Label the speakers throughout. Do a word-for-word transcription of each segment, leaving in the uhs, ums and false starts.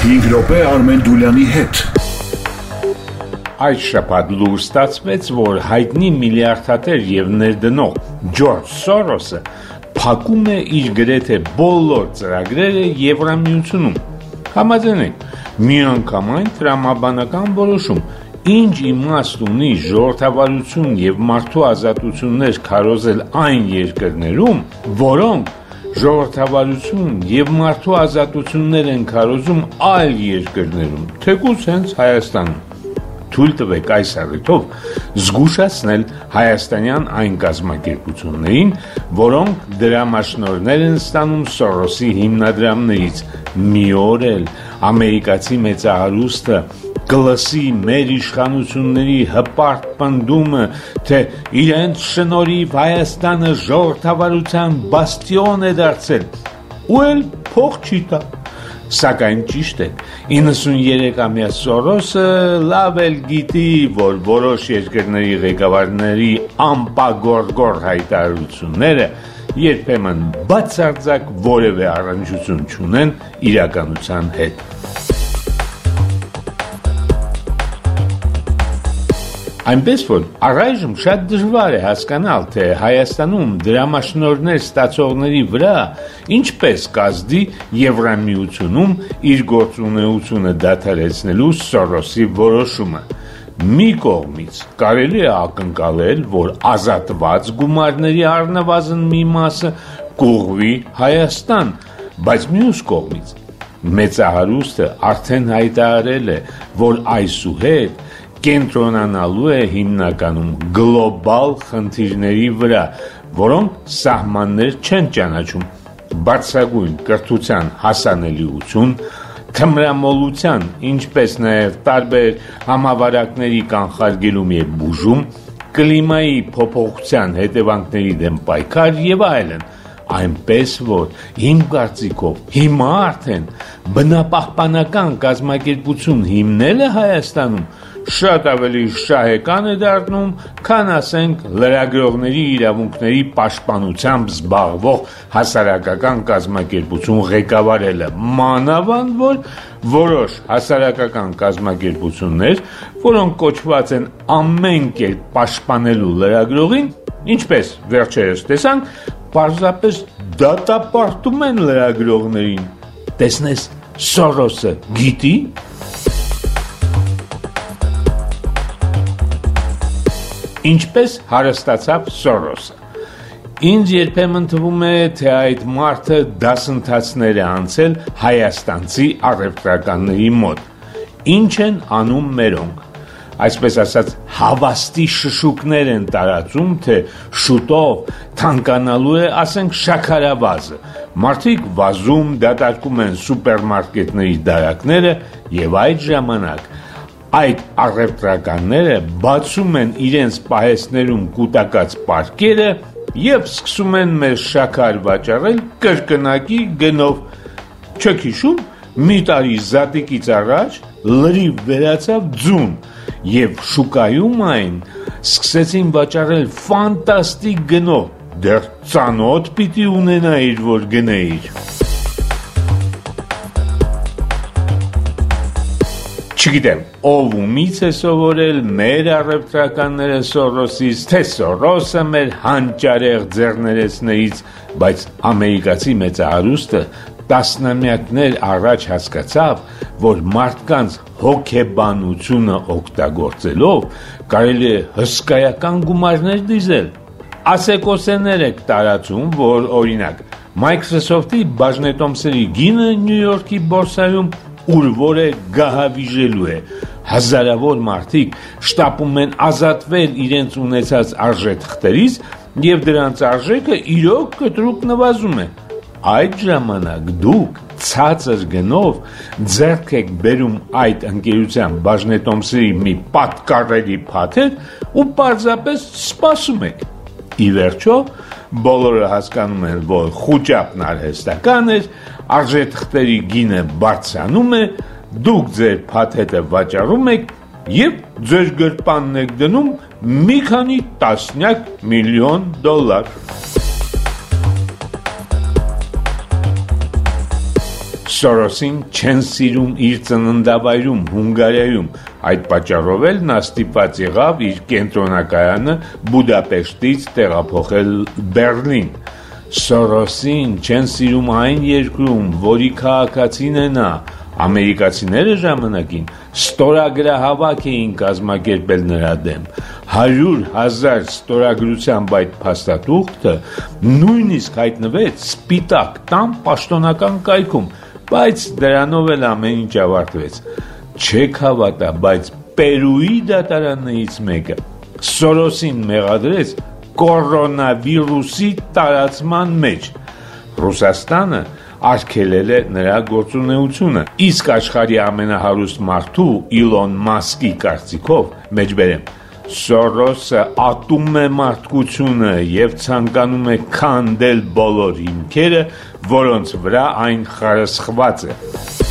Speaker 1: հինգ րոպե Արմեն Դուլյանի հետ։
Speaker 2: Այս շաբաթ լուր ստացվեց, որ հայտնի միլիարդատեր եւ ներդնող Ջորջ Սորոսը փակում է իր գրեթե բոլոր ծրագրերը Եվրամիությունում։ Համաձայնեք, միանգամայն տրամաբանական որոշում, ինչ իմաստ ունի ժողովրդավարություն եւ մարդու ազատություններ քարոզել այն երկրներում, որոնք ժողովրդավարություն եւ մարդու ազատություններ են քարոզում այլ երկրներում, թեկուզ հենց Հայաստանում։ Թույլ տվեք այս առիթով զգուշացնել հայաստանյան այն կազմակերպություններին, որոնք դրամաշնորհներ են ստանում Սորոսի հիմնադրամներից։ Մի օր էլ ամերիկացի մեծահարուստը կլսի մեր իշխանությունների հպարտ պնդումը, թե իրենց շնորհիվ Հայաստանը ժողովրդավարության բաստիոն է դարձել, ու էլ փող չի տա։ Սակայն ճիշտ է, իննսուներեքամյա Սորոսը լավ էլ գիտի, որ որոշ երկրների ղեկավարների ամպագորգոր հայտարարությունները երբեմն բացարձակ որևէ առնչություն չունեն իրականության հետ։ Այնպես որ առայժմ շատ դժվար է հասկանալ, թե Հայաստանում դրամաշնորհներ ստացողների վրա ինչպես կազդի Եվրամիությունում իր գործունեությունը դադարեցնելու Սորոսի որոշումը։ Մի կողմից կարելի է ակնկալել, որ ազատված գումարների առնվազն մի մասը կուղղվի Հայաստան, բայց մյուս կողմից մեծահարուստը արդեն հայտարարել է, որ այսուհետ կենտրոնանալու է հիմնականում գլոբալ խնդիրների վրա, որոնք սահմաններ չեն ճանաչում, բարձրագույն կրթության հասանելիություն, թմրամոլության, ինչպես նաև տարբեր համավարակների կանխարգելում եւ բուժում, կլիմայի փոփոխության հետևանքների դեմ պայքար եւ այլն, այնպես որ իմ կարծիքով հիմա արդեն բնապահպանական կազմակերպություն հիմնելը Հայաստանում շատ ավելի շահեկան է դառնում, քան ասենք լրագրողների իրավունքների պաշտպանությամբ զբաղվող հասարակական կազմակերպություն ղեկավարելը, մանավանդ որ որոշ հասարակական կազմակերպություններ, որոնք կոչված են ամեն կերպ պաշտպանելու լրագրողին, ինչպես վերջերս տեսանք, պարզապես դատապարտում են լրագրողներին։ Տեսնես, Սորոսը գիտի։ Ինչպես հարստացավ Սորոսը։ Ինձ երբեմն թվում է, թե այդ մարդը դասընթացներ է անցել հայաստանցի առևտրականների մոտ։ Ինչ են անում մերոնք։ Այսպես ասած, հավաստի շշուկներ են տարածում, թե շուտով թանկանալու է, ասենք, շաքարավազը։ Մարդիկ վազում դատարկում են սուպերմարկետների դարակները եւ այդ ժամանակ այդ առևտրականները բացում են իրենց պահեստներում կուտակած պարկերը եւ սկսում են մեզ շաքար վաճառել կրկնակի գնով։ Չեք հիշում, մի տարի զատիկից առաջ լրիվ վերացավ ձուն եւ շուկայում այն սկսեցին վաճառել ֆանտաստիկ գնով, դեռ ծանոթ պիտի ունենայիր, որ գնեիր։ Չգիտեմ, ով ումից է սովորել մեր առևտրականները Սորոսից, թե Սորոսը մեր հանճարեղ ձեռներեցներից, բայց ամերիկացի մեծահարուստը տասնամյակներ առաջ հասկացավ, որ մարդկանց հոգեբանությունը օգտագործելով կարելի է հսկայական գումարներ դիզել։ Ասեկոսեներ եք տարածում, որ օրինակ Microsoft-ի բաժնետոմսերի գինը Նյու Յորքի բորսայում ուրվոր է գահավիժելու է։ Հազարավոր մարդիկ շտապում են ազատվել իրենց ունեցած արժեթղթերից եւ դրանց արժեքը իրոք կտրուկ նվազում է։ Այդ ժամանակ դուք ցածր գնով ձեռք եք բերում այդ ընկերության բաժնետոմսերի մի պատկառելի փաթեթ ու պարզապես սպասում եք։ Ի վերջո, բոլորը հասկանում են, որ խուճապն արհեստական էր, արժեթղթերի գինը բարձրանում է, դուք ձեր փաթեթը վաճառում եք եւ ձեր գրպանն եք դնում մի քանի տասնյակ միլիոն դոլար։ Սորոսին չեն սիրում իր ծննդավայրում Հունգարիայում, այդ պատճառով էլ նա ստիպված եղավ իր կենտրոնակայանը Բուդապեշտից տեղափոխել Բեռլին։ Սորոսին չեն սիրում այն երկրում, որի քաղաքացին է նա։ Ամերիկացիները ժամանակին ստորագրահավաք էին կազմակերպել նրա դեմ։ Հարյուր հազար ստորագրությամբ այդ փաստաթուղթը նույնիսկ հայտնվեց Սպիտակ տան պաշտոնական կայքում, բայց դրանով էլ ամեն ինչ ավարտվեց։ Չեք հավատա, բայց Պերուի դատարաններից մեկը Սորոսին մեղադրեց կորոնավիրուսի տարածման մեջ։ Ռուսաստանը արգելել է նրա գործունեությունը, իսկ աշխարհի ամենահարուստ մարդու Իլոն Մասկի կարծիքով, մեջբերեմ, Սորոսը ատում է մարդկությունը եւ ցանկանում է քանդել բոլոր հիմքերը, որոնց վրա այն խարսխված է։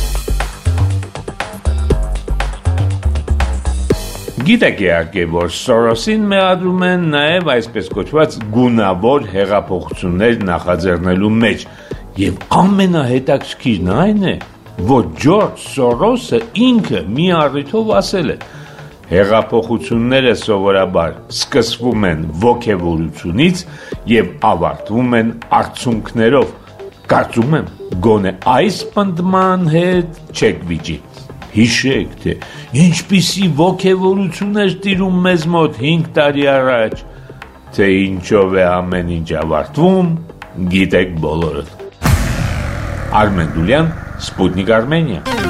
Speaker 2: Գիտեք իհարկե, որ Սորոսին մեղադրում են նաև այսպես կոչված գունավոր հեղափոխություններ նախաձեռնելու մեջ, եւ ամենահետաքրքիրն այն է, որ Ջորջ Սորոսը ինքը մի առիթով ասել է. հեղափոխությունները սովորաբար սկսվում են ոգևորությունից եւ ավարտվում են արդյունքներով։ Կարծում եմ, գոնե այս պնդման հետ չեք վիճի։ Հիշեք, թե ինչպիսի ոգևորություն էր տիրում մեզ մոտ հինգ տարի առաջ, թե ինչով է ամեն ինչ ավարտվում, գիտեք բոլորը։ Արմեն Դուլյան, Սպուտնիկ Արմենիա։